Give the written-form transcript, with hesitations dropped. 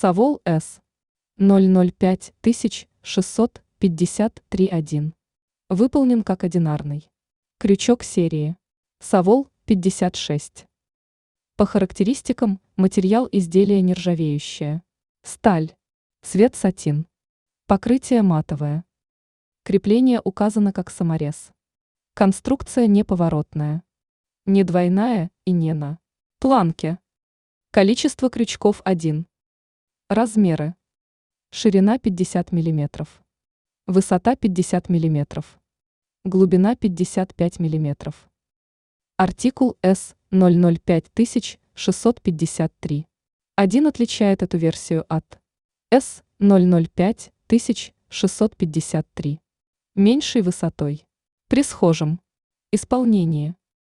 Совол С. 005653-1. Выполнен как одинарный. Крючок серии. Совол 56. По характеристикам материал изделия нержавеющее. Сталь. Цвет сатин. Покрытие матовое. Крепление указано как саморез. Конструкция неповоротная. Не двойная и не на планке. Количество крючков 1. Размеры. Ширина 50 мм. Высота 50 мм. Глубина 55 мм. Артикул С 005653. 1 отличает эту версию от С 005653. Меньшей высотой. При схожем исполнении.